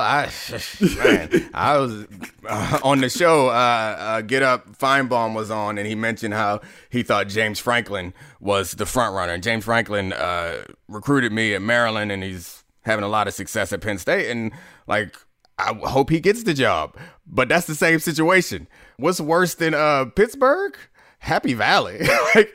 I was on the show, Get Up, Feinbaum was on, and he mentioned how he thought James Franklin was the front runner. And James Franklin recruited me at Maryland, and he's having a lot of success at Penn State. And, like, I hope he gets the job. But that's the same situation. What's worse than Pittsburgh? Happy Valley. Like,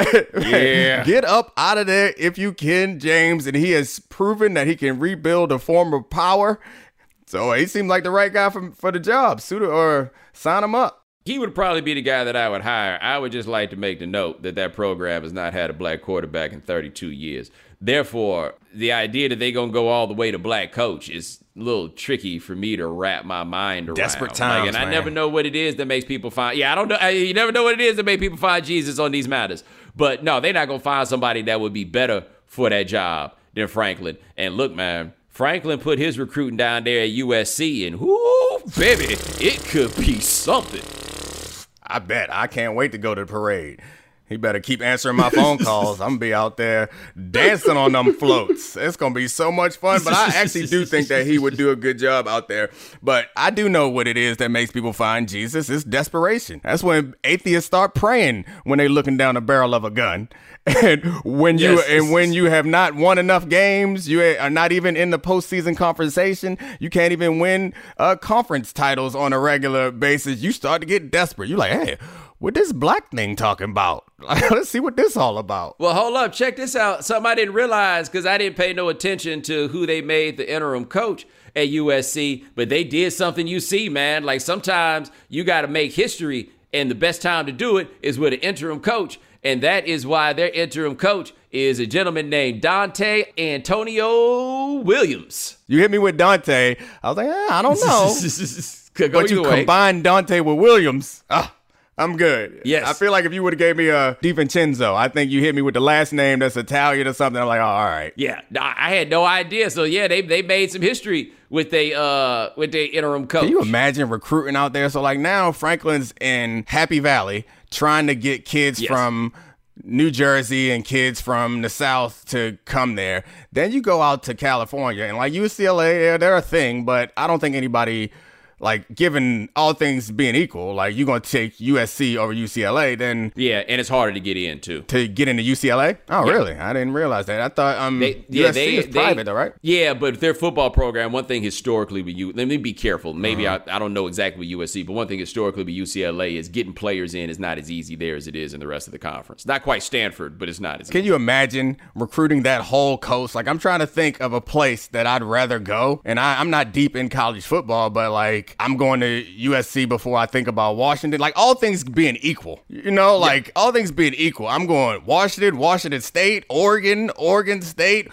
man, get up out of there if you can, James. And he has proven that he can rebuild a form of power. So he seemed like the right guy for the job. Suit or sign him up. He would probably be the guy that I would hire. I would just like to make the note that program has not had a black quarterback in 32 years. Therefore, the idea that they're going to go all the way to black coach is a little tricky for me to wrap my mind around. Desperate times, I never know what it is that makes people find... Yeah, I don't know. You never know what it is that makes people find Jesus on these matters. But no, they're not going to find somebody that would be better for that job than Franklin. And look, man, Franklin put his recruiting down there at USC, and whoo, baby, it could be something. I bet. I can't wait to go to the parade. He better keep answering my phone calls. I'm going to be out there dancing on them floats. It's going to be so much fun. But I actually do think that he would do a good job out there. But I do know what it is that makes people find Jesus. It's desperation. That's when atheists start praying when they're looking down the barrel of a gun. And when you have not won enough games, you are not even in the postseason conversation, you can't even win conference titles on a regular basis, you start to get desperate. You're like, hey, what this black thing talking about? Let's see what this all about. Well, hold up. Check this out. Something I didn't realize because I didn't pay no attention to who they made the interim coach at USC, but they did something you see, man. Like sometimes you got to make history, and the best time to do it is with an interim coach. And that is why their interim coach is a gentleman named Dante Antonio Williams. You hit me with Dante. I was like, I don't know. But you combine Dante with Williams. I'm good. Yes. I feel like if you would have gave me a DiVincenzo, I think you hit me with the last name that's Italian or something. I'm like, oh, all right. Yeah, I had no idea. So yeah, they made some history with their interim coach. Can you imagine recruiting out there? So like now Franklin's in Happy Valley trying to get kids from New Jersey and kids from the South to come there. Then you go out to California and like UCLA, they're a thing, but I don't think anybody, like, given all things being equal, like, you're going to take USC over UCLA, then... Yeah, and it's harder to get in, too. To get into UCLA? Oh, yeah. Really? I didn't realize that. I thought USC is private, though, right? Yeah, but their football program, one thing historically with you... Let me be careful. Maybe I don't know exactly with USC, but one thing historically with UCLA is getting players in is not as easy there as it is in the rest of the conference. Not quite Stanford, but it's not as easy. Can you imagine recruiting that whole coast? Like, I'm trying to think of a place that I'd rather go, and I'm not deep in college football, but, like, I'm going to USC before I think about Washington. Like, all things being equal, you know, like all things being equal, I'm going Washington State, Oregon State,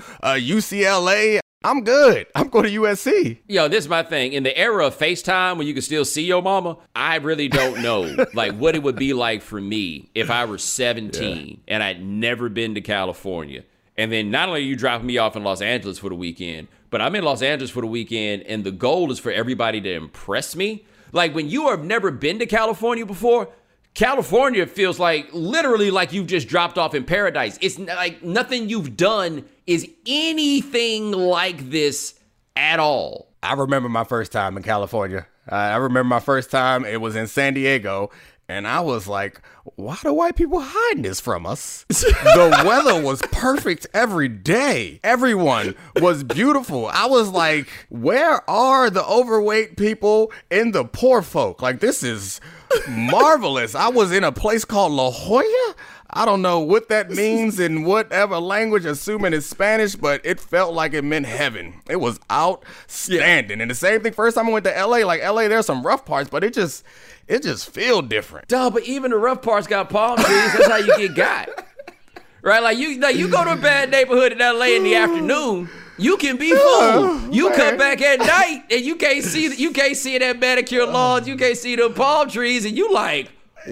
UCLA. I'm good. I'm going to USC. Yo, this is my thing. In the era of FaceTime when you can still see your mama, I really don't know like what it would be like for me if I were 17 and I'd never been to California. And then not only are you dropping me off in Los Angeles for the weekend, but I'm in Los Angeles for the weekend, and the goal is for everybody to impress me. Like, when you have never been to California before, California feels like literally like you've just dropped off in paradise. It's like nothing you've done is anything like this at all. I remember my first time in California. I remember my first time. It was in San Diego. And I was like, why do white people hiding this from us? The weather was perfect every day. Everyone was beautiful. I was like, where are the overweight people and the poor folk? Like, this is marvelous. I was in a place called La Jolla. I don't know what that means in whatever language, assuming it's Spanish, but it felt like it meant heaven. It was outstanding. And the same thing, first time I went to LA, like LA, there's some rough parts, but it just feel different. Duh, but even the rough parts got palm trees. That's how you get got. Right? Like you go to a bad neighborhood in LA in the afternoon, You can be fooled. You come back at night and you can't see that manicure lawns, you can't see the palm trees, and you like,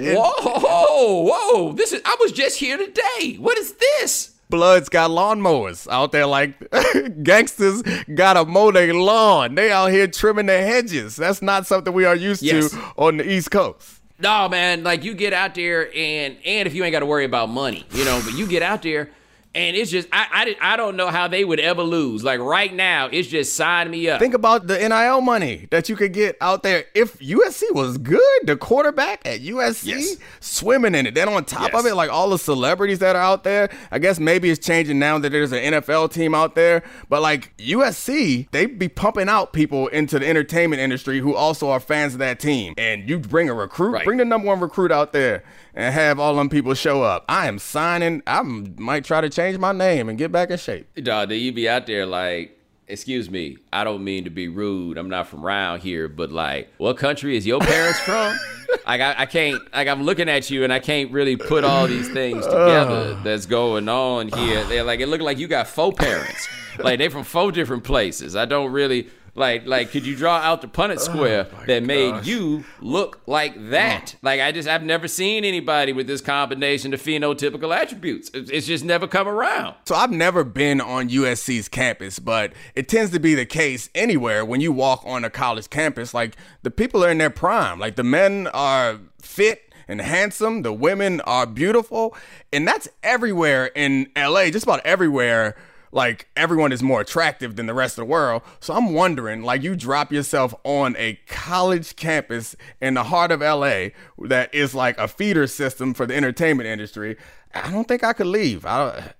whoa, I was just here today. What is this? Bloods got lawnmowers out there like gangsters gotta mow their lawn. They out here trimming their hedges. That's not something we are used to on the East Coast. No, man, like you get out there and if you ain't got to worry about money, but you get out there and it's just, I don't know how they would ever lose. Like right now, it's just sign me up. Think about the NIL money that you could get out there. If USC was good, the quarterback at USC swimming in it. Then on top of it, like all the celebrities that are out there, I guess maybe it's changing now that there's an NFL team out there. But like USC, they be pumping out people into the entertainment industry who also are fans of that team. And you bring a recruit, bring the number one recruit out there and have all them people show up. I am signing. I might try to change my name and get back in shape. Dog, you be out there like, excuse me, I don't mean to be rude. I'm not from around here, but like, what country is your parents from? Like, I can't, like, I'm looking at you and I can't really put all these things together that's going on here. They're like, it looked like you got 4 parents. Like, they from 4 different places. I don't really... Like, could you draw out the Punnett square that made you look like that? Like, I've never seen anybody with this combination of phenotypical attributes. It's just never come around. So I've never been on USC's campus, but it tends to be the case anywhere when you walk on a college campus. Like, the people are in their prime. Like, the men are fit and handsome. The women are beautiful. And that's everywhere in LA, just about everywhere. Like, everyone is more attractive than the rest of the world. So I'm wondering, like, you drop yourself on a college campus in the heart of LA that is like a feeder system for the entertainment industry. I don't think I could leave. At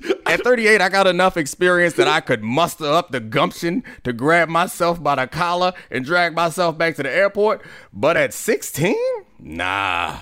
38, I got enough experience that I could muster up the gumption to grab myself by the collar and drag myself back to the airport. But at 16? Nah.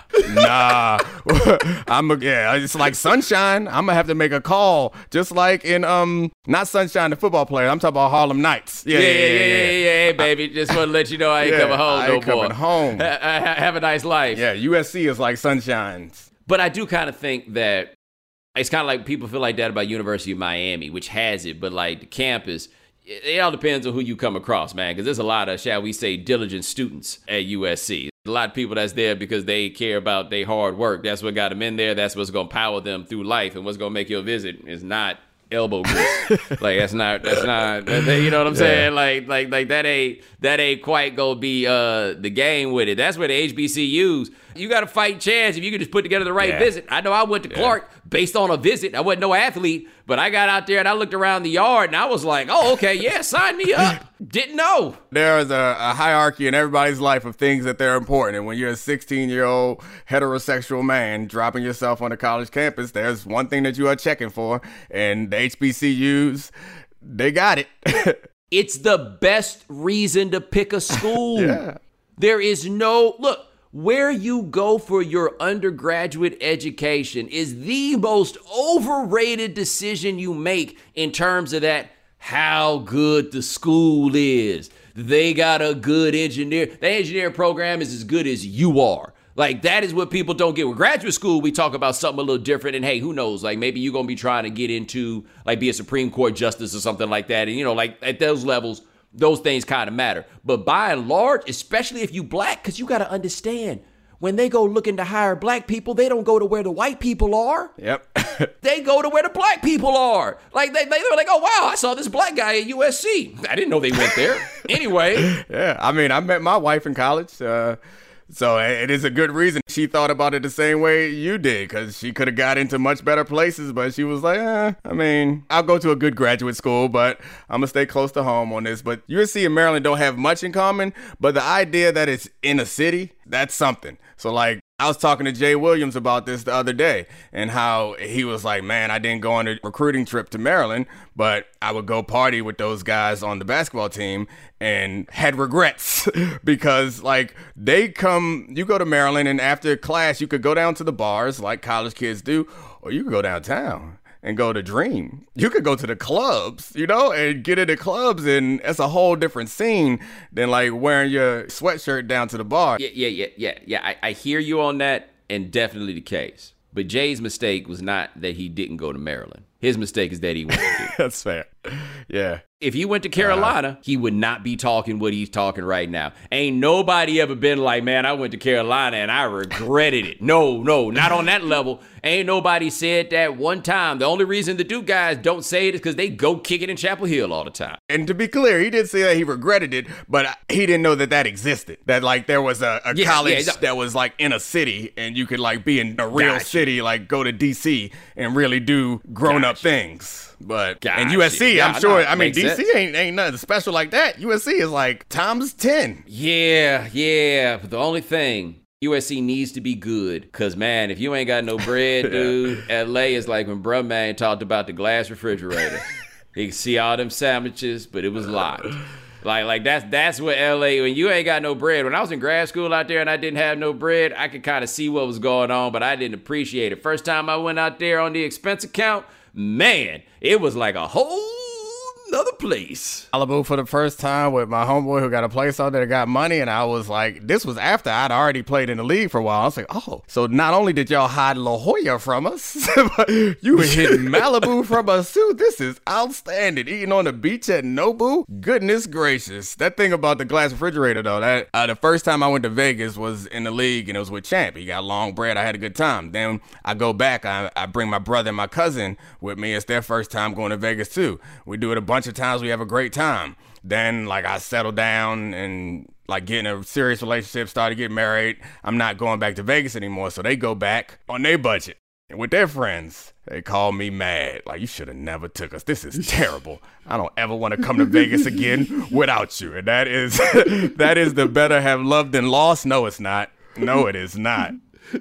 It's like Sunshine. I'm gonna have to make a call, just like in not Sunshine the football player. I'm talking about Harlem Nights. Yeah, Hey, baby, just want to let you know I ain't coming home no more. Coming home. Have a nice life. Yeah, USC is like Sunshine's. But I do kind of think that it's kind of like people feel like that about University of Miami, which has it, but like the campus, it all depends on who you come across, man, because there's a lot of, shall we say, diligent students at USC. A lot of people that's there because they care about their hard work. That's what got them in there. That's what's going to power them through life. And what's going to make your visit is not elbow grease. Like, that's not, you know what I'm saying? Like that ain't quite going to be the game with it. That's where the HBCUs, you got a fight chance if you can just put together the right visit. I know I went to Clark based on a visit. I wasn't no athlete, but I got out there and I looked around the yard and I was like, oh, okay, yeah, sign me up. Didn't know. There is a hierarchy in everybody's life of things that they're important. And when you're a 16-year-old heterosexual man dropping yourself on a college campus, there's one thing that you are checking for. And the HBCUs, they got it. It's the best reason to pick a school. There is look, where you go for your undergraduate education is the most overrated decision you make in terms of that, how good the school is. They got a good engineer. The engineering program is as good as you are. Like, that is what people don't get. With graduate school, we talk about something a little different. And hey, who knows? Like, maybe you're going to be trying to get into, like, be a Supreme Court justice or something like that. And, you know, like, at those levels, those things kind of matter. But by and large, especially if you black, because you got to understand, when they go looking to hire black people, they don't go to where the white people are. Yep. They go to where the black people are. Like, they were like, oh, wow, I saw this black guy at USC. I didn't know they went there. Anyway. Yeah, I mean, I met my wife in college. So it is a good reason she thought about it the same way you did, because she could have got into much better places, but she was like, I mean, I'll go to a good graduate school, but I'm going to stay close to home on this. But USC and Maryland don't have much in common, but the idea that it's in a city, that's something. So, like, I was talking to Jay Williams about this the other day and how he was like, man, I didn't go on a recruiting trip to Maryland, but I would go party with those guys on the basketball team and had regrets because, like, you go to Maryland and after class, you could go down to the bars like college kids do, or you could go downtown and go to Dream. You could go to the clubs, you know, and get into clubs, and it's a whole different scene than like wearing your sweatshirt down to the bar. Yeah. I hear you on that, and definitely the case. But Jay's mistake was not that he didn't go to Maryland. His mistake is that he went to Duke. That's fair. Yeah. If he went to Carolina, he would not be talking what he's talking right now. Ain't nobody ever been like, man, I went to Carolina and I regretted it. No, not on that level. Ain't nobody said that one time. The only reason the Duke guys don't say it is because they go kick it in Chapel Hill all the time. And to be clear, he did say that he regretted it, but he didn't know that existed. That, like, there was a college that was, like, in a city, and you could, like, be in a real city, like, go to D.C. and really do grown-up things. But and USC, I'm sure. I mean, DC ain't nothing special like that. USC is like times 10. Yeah. But the only thing, USC needs to be good. Because, man, if you ain't got no bread, dude, LA is like when Bruh Man talked about the glass refrigerator. You can see all them sandwiches, but it was locked. Like that's what LA, when you ain't got no bread. When I was in grad school out there and I didn't have no bread, I could kind of see what was going on, but I didn't appreciate it. First time I went out there on the expense account, man, it was like a whole nother place. Malibu for the first time with my homeboy who got a place out there that got money, and I was like, this was after I'd already played in the league for a while. I was like, oh, so not only did y'all hide La Jolla from us, but you hid Malibu from us too. This is outstanding. Eating on the beach at Nobu? Goodness gracious. That thing about the glass refrigerator though, that the first time I went to Vegas was in the league and it was with Champ. He got long bread. I had a good time. Then I go back, I bring my brother and my cousin with me. It's their first time going to Vegas too. We do it a bunch of times. We have a great time. Then like I settle down and like get in a serious relationship, started getting married. I'm not going back to Vegas anymore. So they go back on their budget and with their friends. They call me mad. Like, you should have never took us. This is terrible. I don't ever want to come to Vegas again without you. And that is the better have loved than lost. No, it's not. No, it is not.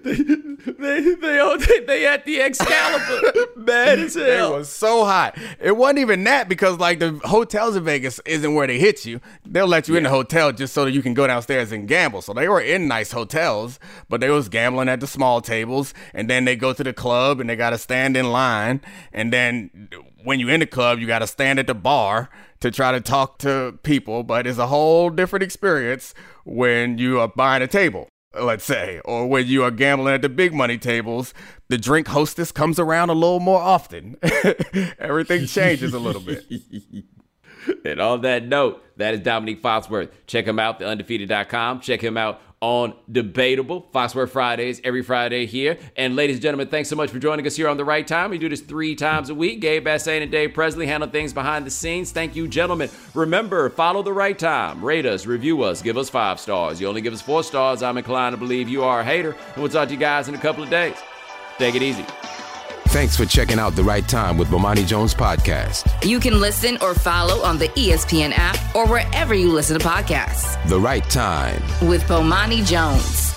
They at the Excalibur, mad as hell. It was so hot. It wasn't even that because like the hotels in Vegas isn't where they hit you. They'll let you in the hotel just so that you can go downstairs and gamble. So they were in nice hotels, but they was gambling at the small tables. And then they go to the club and they got to stand in line. And then when you in the club, you got to stand at the bar to try to talk to people. But it's a whole different experience when you are buying a table, let's say, or when you are gambling at the big money tables. The drink hostess comes around a little more often. Everything changes a little bit. And on that note, that is Dominique Foxworth. Check him out, theundefeated.com. Check him out on Debatable, Foxworth Fridays, every Friday here. And ladies and gentlemen, thanks so much for joining us here on The Right Time. We do this 3 times a week. Gabe Bassane and Dave Presley handle things behind the scenes. Thank you, gentlemen. Remember, follow The Right Time. Rate us, review us, give us 5 stars. You only give us 4 stars, I'm inclined to believe you are a hater. And we'll talk to you guys in a couple of days. Take it easy. Thanks for checking out The Right Time with Bomani Jones Podcast. You can listen or follow on the ESPN app or wherever you listen to podcasts. The Right Time with Bomani Jones.